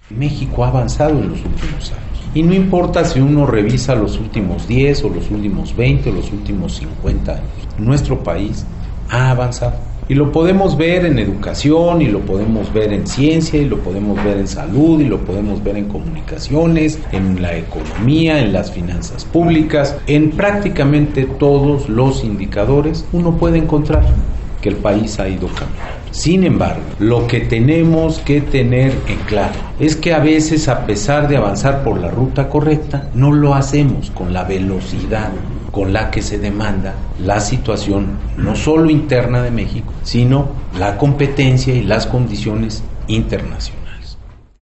México ha avanzado en los últimos años. Y no importa si uno revisa los últimos 10 o los últimos 20 o los últimos 50 años, nuestro país ha avanzado. Y lo podemos ver en educación, y lo podemos ver en ciencia, y lo podemos ver en salud, y lo podemos ver en comunicaciones, en la economía, en las finanzas públicas, en prácticamente todos los indicadores uno puede encontrar que el país ha ido cambiando. Sin embargo, lo que tenemos que tener en claro es que a veces, a pesar de avanzar por la ruta correcta, no lo hacemos con la velocidad con la que se demanda la situación no solo interna de México, sino la competencia y las condiciones internacionales.